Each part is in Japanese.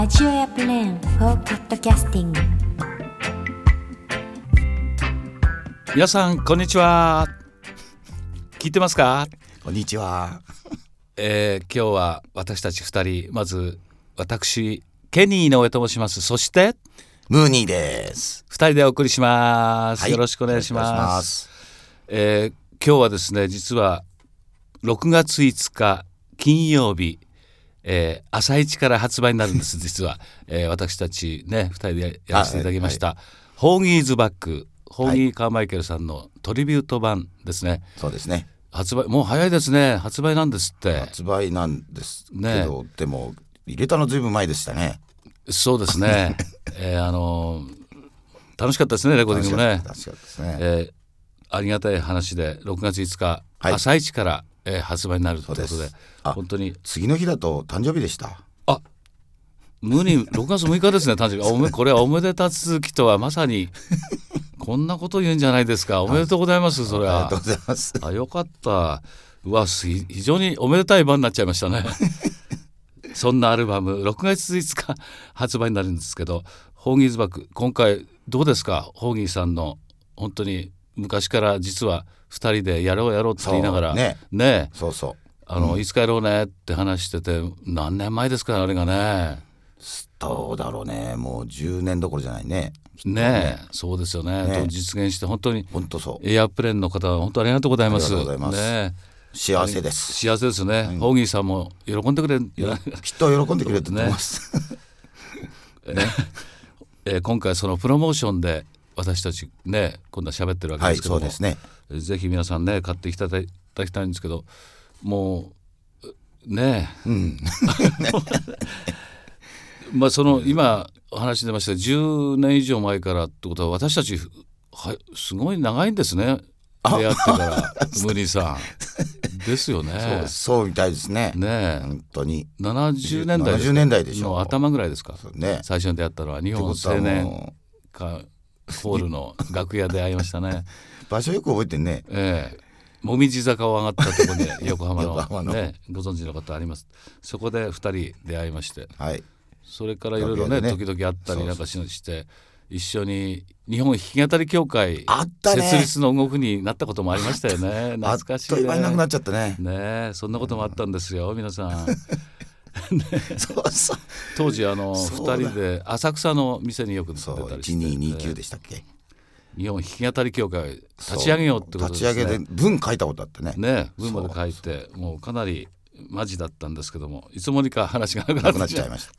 ラジオやプレーン for ポッドキャスティング。 皆さんこんにちは。聞いてますか？ こんにちは。 今日は私たち2人、まず私ケニーの上と申します。そしてムーニーです。 2人でお送りします、 はい、 よろしくお願いします。 お願いします。 今日はですね、実は6月5日金曜日、朝一から発売になるんです実は、私たちね2人でやらせていただきました、ホーギーズバック、ホーギー・カーマイケルさんのトリビュート版ですね。 そうですね。 発売もう早いですね。発売なんですって。 発売なんですけど、でも入れたのずいぶん前でしたね。 そうですね、楽しかったですね、レコーディングもね。 楽しかったですね、 ありがたい話で6月5日、朝一から、発売になるということで、本当に次の日だと誕生日でした。 無に6月6日ですね誕生日。これはおめでた続きとはまさにこんなこと言うんじゃないですか。おめでとうございます。それはありがとうございます。 よかった。非常におめでたい番になっちゃいましたねそんなアルバム6月5日発売になるんですけど、ホーギーズバック、今回どうですか？ホーギーさんの本当に昔から実は2人でやろうって言いながらね、 そうそう、 いつかやろうねって話してて、何年前ですかあれがね。 どうだろうね、もう10年どころじゃないね。 ねえ、そうですよね。実現して本当にそうエアプレーンの方は本当にありがとうございます。 ありがとうございます、 ね、 幸せです。 幸せですね、ホーギーさんも喜んでくれるきっと喜んでくれると思います、 今回そのプロモーションで私たちね今度は喋ってるわけですけども、 そうですね、 ぜひ皆さんね買っていただきたいんですけど、もうねその今お話出ました10年以上前からってことは、私たちすごい長いんですね、出会ってからムニさんですよね。 そうみたいですね。 本当に 70年代でしょの頭ぐらいですか、最初に出会ったのは日本青年ホールの楽屋で会いましたね場所よく覚えてんね。 もみじ坂を上がったところに横浜のご存知の方あります。そこで2人出会いまして、それからいろいろね時々会ったりなんかして一緒に日本弾き語り協会設立の動きになったこともありましたよね。懐かしいね。 あっという間になくなっちゃったね。 そんなこともあったんですよ皆さん当時2人で浅草の店によく出たりして、 1229でしたっけ、 日本弾き語り協会立ち上げようってことですね。 立ち上げで文書いたことあってね。 文まで書いて、もうかなりマジだったんですけども、いつもにか話がなくなっちゃいました。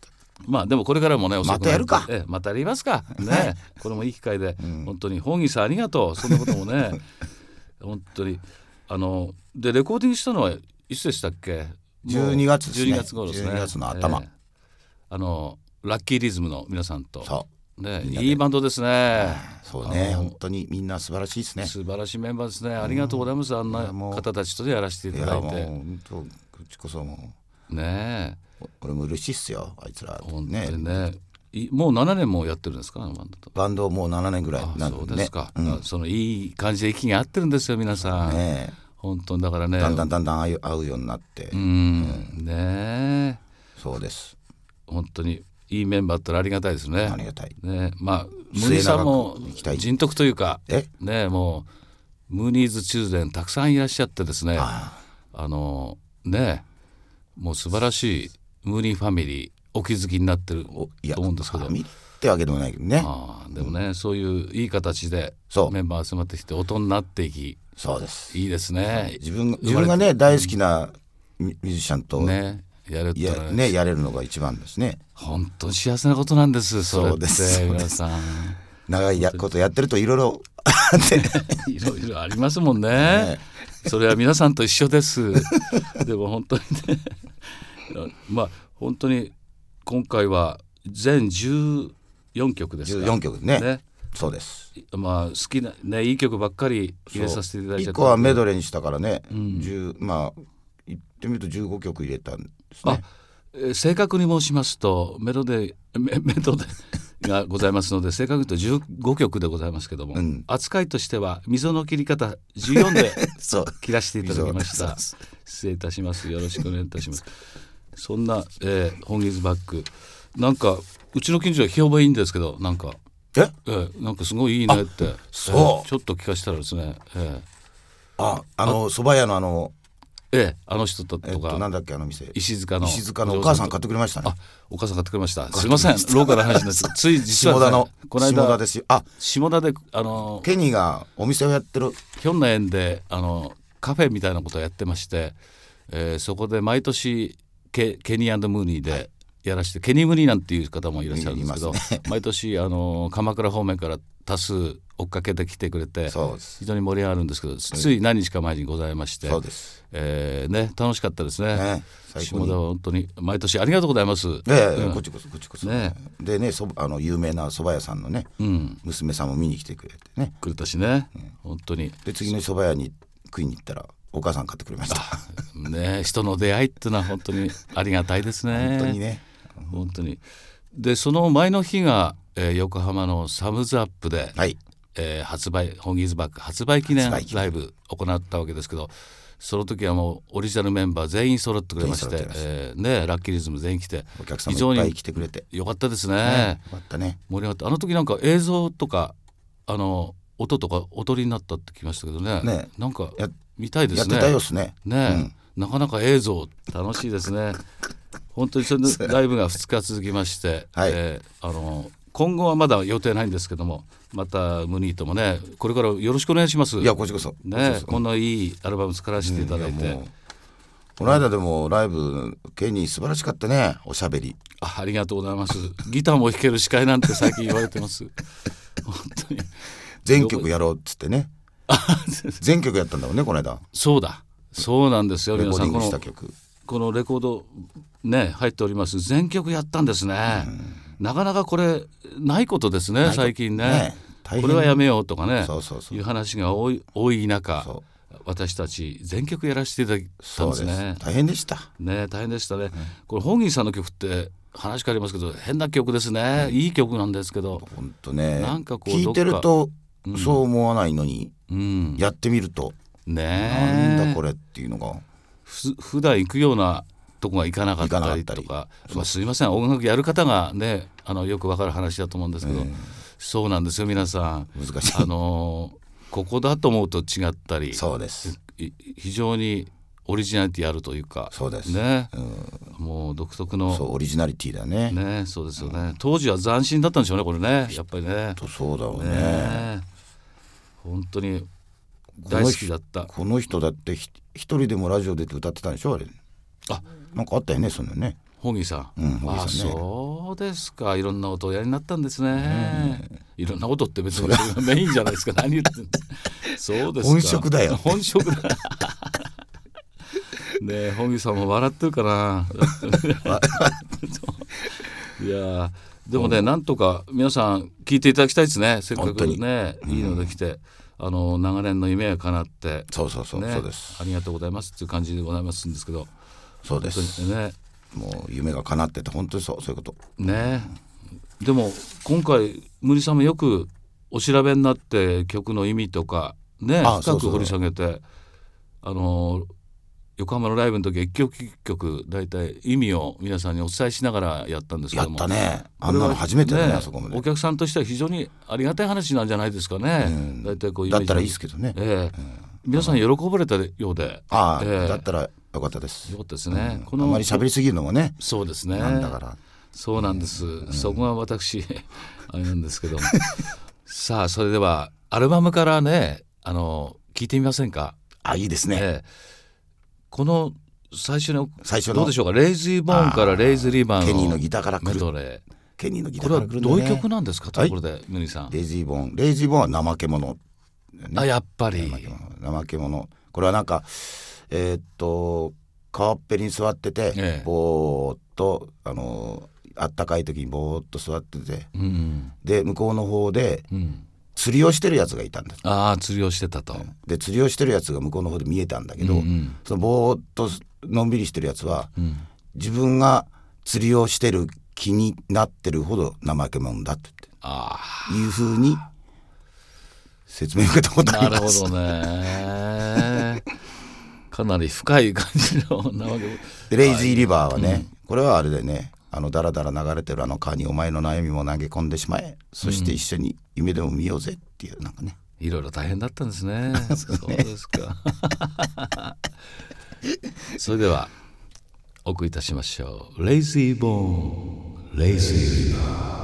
でもこれからもねまたやるか、 またやりますかねこれもいい機会で、本当にホーギーさんありがとう。そんなこともね本当にでレコーディングしたのはいつでしたっけ ？12月ですね。 12月頃ですね。 12月の頭、 ラッキーリズムの皆さんといいバンドですね。 そうね、本当にみんな素晴らしいですね。 素晴らしいメンバーですね。ありがとうございます。あんな方たちとでやらせていただいて、 本当こっちこそも俺も嬉しいっすよ、あいつら本当にね。もう7年もやってるんですか？ バンドもう7年ぐらいなんでね。 そうですか、そのいい感じで息が合ってるんですよ皆さん本当に。だからねだんだん合うようになってそうです。 本当にいいメンバーってありがたいですね。 ありがたいね。ムーニーさんも人徳というかもうムーニーズチューズデーたくさんいらっしゃってですね、もう素晴らしいムーニーファミリーお気づきになってると思うんですけど、 ファミリーってわけでもないけどね。 でもね、そういういい形でメンバー集まってきて音になっていき、 そうです。 いいですね。 自分がね大好きなミュージシャンとやるやれるのが一番ですね。 本当に幸せなことなんです。そうです皆さん長いことやってるといろいろいろいろありますもんね。それは皆さんと一緒ですでも本当にね本当に今回は全14曲ですか。 14曲ね。そうです。 好きないい曲ばっかり入れさせていただいて、 1個はメドレーにしたからね、言ってみると15曲入れたんですね。 正確に申しますとメドレがございますので、正確に言うと15曲でございますけども、扱いとしては溝の切り方14で切らせていただきました失礼いたします。よろしくお願いいたしますそんな、ホーギーズバックなんかうちの近所は評判いいんですけど、なんかなんかすごいいいねって、 そうちょっと聞かせたらですね、 蕎麦屋のあの人とか、 なんだっけ店、 石塚のお母さん買ってくれましたね。 お母さん買ってくれました。すいません、ローカルな話です。つい実は、 下田のこの間下田ですよ。 下田でケニーがお店をやってるひょんな縁でカフェみたいなことをやってまして、そこで毎年ケニー&ムーニーでやらして、ケニー・ムーニーなんていう方もいらっしゃるんですけど、毎年鎌倉方面から多数追っかけてきてくれて、非常に盛り上がるんですけど、つい何日か前にございまして、 そうです、 楽しかったですね。下田は本当に毎年ありがとうございます。 こっちこそ、でね、有名な蕎麦屋さんのね、娘さんも見に来てくれてね、 くれたしね、本当に。 で次の蕎麦屋に食いに行ったらお母さん買ってくれましたね。人の出会いっていうのは本当にありがたいですね。 本当にね、 本当に。でその前の日が、横浜のサムズアップで、ホギーズバック発売記念ライブ行ったわけですけど、その時はもうオリジナルメンバー全員揃ってくれまして、ラッキーリズム全員来て、 お客さんもいっぱい来てくれてよかったですね。 よかったね。 盛り上がった。あの時なんか映像とか音とか踊りになったって聞きましたけどね。なんか見たいですね。 やってたよっすね。 なかなか映像楽しいですね。本当にそのライブが2日続きまして、今後はまだ予定ないんですけども、またムニーともね、これからよろしくお願いします。 いやこっちこそね、こんないいアルバム作らせていただいて、 この間でもライブケニー素晴らしかったね。おしゃべりありがとうございます。ギターも弾ける司会なんて最近言われてます本当に全曲やろうっつってね全曲やったんだもんね、この間。 そうなんですよ。 レコーディングした曲、 このレコードね入っております。全曲やったんですね。なかなかこれないことですね、最近ね。これはやめようとかね、いう話が多い中、私たち全曲やらせていただいたんですね。 大変でしたね。大変でしたね。これホーギーさんの曲って話変わりますけど変な曲ですね。いい曲なんですけど、 本当ね、 なんかこう聞いてるとそう思わないのに、やってみるとなんだこれっていうのが普段行くようなとこが行かなかったりとか、すいません、音楽やる方がねよくわかる話だと思うんですけど、そうなんですよ皆さん。 難しい。 ここだと思うと違ったり、 そうです。 非常にオリジナリティあるというか、 そうですね、もう独特のオリジナリティだね。 そうですよね。当時は斬新だったんでしょうね、これね、やっぱりね。 そうだろうね。 本当に大好きだった。 この人だって一人でもラジオで歌ってたんでしょ、あれ。なんかあったよね、そのね。 ホーギーさん、そうですか。いろんな音をやりになったんですね。いろんな音って別にメインじゃないですか。何言ってんのそうですか。 本職だよ。 本職だねえ、ホーギーさんも笑ってるかな。いやでもね、なんとか皆さん聞いていただきたいですね。せっかくね、いいのできて、長年の夢が叶って、 そうです。 ありがとうございますっていう感じでございますんですけど。 そうですね。 もう夢が叶ってて本当にそういうことね。でも今回ムリさんもよくお調べになって曲の意味とかね、深く掘り下げて、横浜のライブの時は一曲一曲だいたい意味を皆さんにお伝えしながらやったんですけども、 やったね。あんなの初めてだね、あそこまで。 お客さんとしては非常にありがたい話なんじゃないですかね。だいたいこうイメージだったらいいですけどね。 皆さん喜ばれたようで、 だったらよかったです。 よかったですね。 あまり喋りすぎるのもね。 そうですね。 なんだから。 そうなんです。そこが私あれなんですけども。さあそれではアルバムからね、聞いてみませんか。 いいですね。 この最初のどうでしょうか。レイズリーボーンからレイズリーバーのケニーのギターから来るメドレー。 ケニーのギターから来るんだね。 これはどういう曲なんですかというところで、ムニさん。 レイズリーボーンは怠け者、 やっぱり怠け者。これはなんか川っぺりに座ってて、ぼーっとあったかい時にぼーっと座ってて、で向こうの方で、釣りをしてるやつがいたんです。 釣りをしてたと。 で釣りをしてるやつが向こうの方で見えたんだけど、そのぼーっとのんびりしてるやつは、自分が釣りをしてる気になってるほど怠け者だっていうふうに説明を受けたことあります。 なるほどね。かなり深い感じのでレイジーリバーはね、これはあれでね、 だらだら流れてる川にお前の悩みも投げ込んでしまえ、そして一緒に夢でも見ようぜっていう、なんかね、 いろいろ大変だったんですね。そうですか。それではお送りいたしましょう。レイジーボーン、レイジーリバー。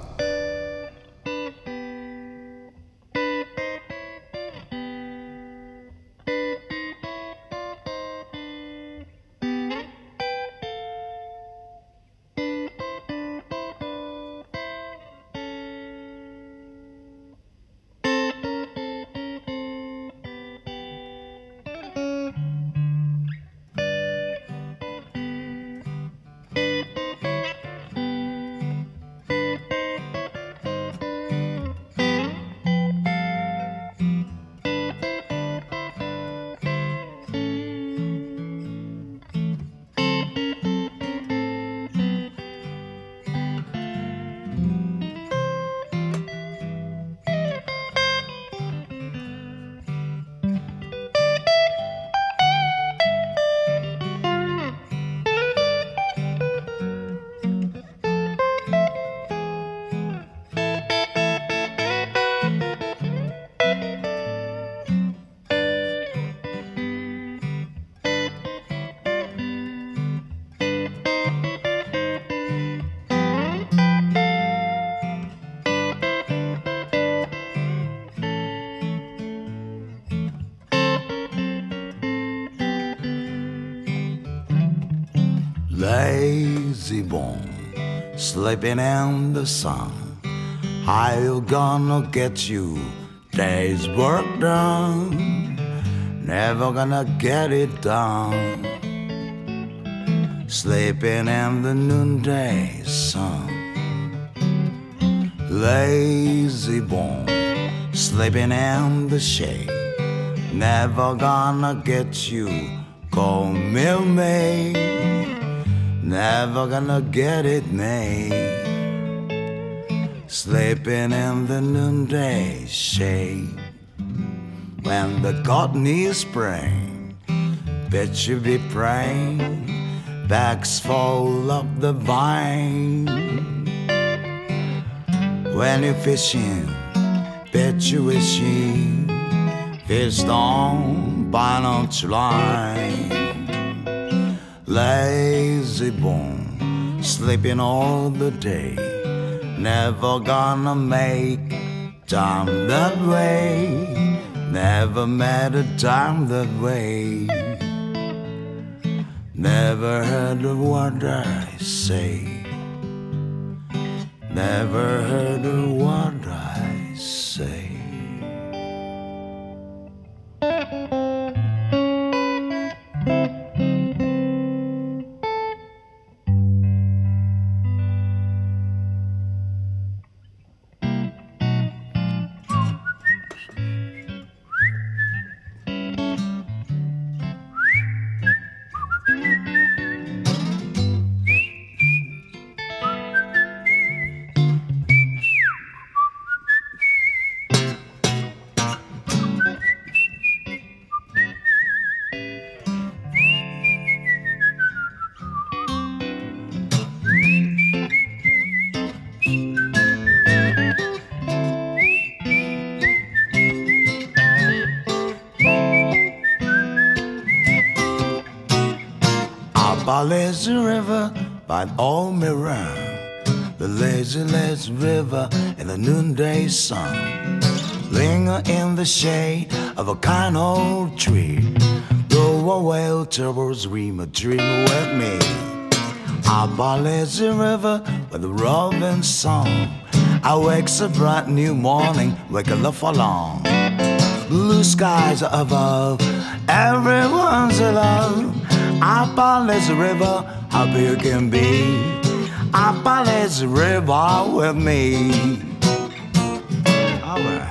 Lazy bone, sleeping in the sun. How you gonna get you day's work done? Never gonna get it done. Sleeping in the noonday sun. Lazy bone, sleeping in the shade. Never gonna get you, call me. Never gonna get it made. Sleeping in the noonday shade. When the cotton is spring, bet you be praying, bags full of the vine. When you're fishing, bet you wishing, fish on by not line. Lazy bone, sleeping all the day, never gonna make time that way. Never met a time that way. Never heard a word I say. Never heard a word I say. By lazy river, by old mirror, the lazy, lazy river in the noonday sun. Linger in the shade of a kind old tree. Go away towards dream a dream with me. Out by lazy river with the roving song. I wakes a bright new morning, wake up for long. Blue skies are above, everyone's alone. Up on this river, happy you can be. Up on this river with me. All right.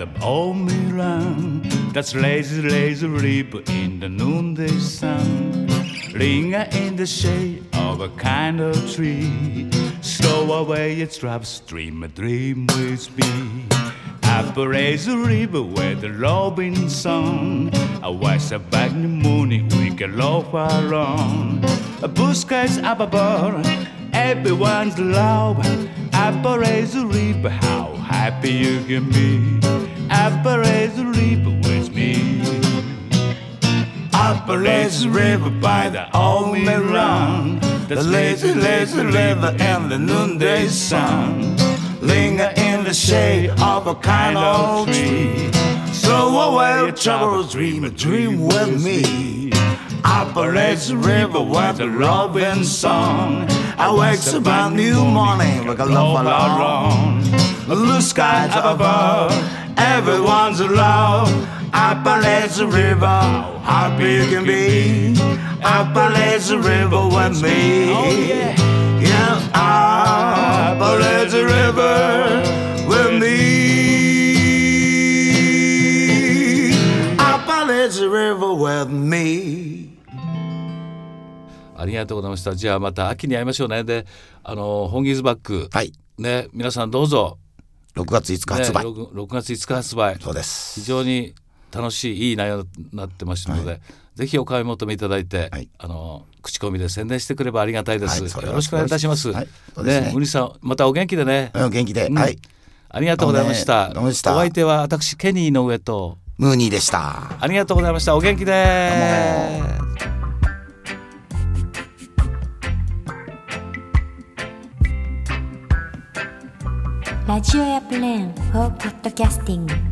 the old Milan. That's lazy, lazy river in the noonday sun. Linger in the shade of a kind of tree. Slow away its drops, dream a dream with me. Up a lazy river where the robin song. I was back in the morning, we can laugh around. A bushes up above, everyone's love. Up a lazy river, how happy you can be. Up a lazy river with me. Up a lazy river by the old Milan. The lazy, lazy river and the noonday sun. Linger in the shade of a kind of tree. Slow away your troubles, dream a dream with me. Up a lazy river with a robin song. I wake up a new morning like a love alone. The blue skies up above, everyone's alone. Up a lazy river, how happy you can be. Up a lazy river with me. Yeah, up a lazy river with me. Up a lazy river with me. ありがとうございました。じゃあまた秋に会いましょうね。で、ホンギーズバック、 はい、 ね、皆さんどうぞ。 6月5日発売、 ね、6月5日発売。 そうです。 非常に楽しいいい内容になってますので、はい、ぜひお買い求めいただいて、はい、口コミで宣伝してくればありがたいです、はい、よろしくお願いいたします。はい、ね、ムニさんまたお元気でね。 元気で、はい、 ありがとうございました。お相手は私ケニーの上とムーニーでした。 ありがとうございました。お元気で。 ラジオやプレーン4ポッドキャスティング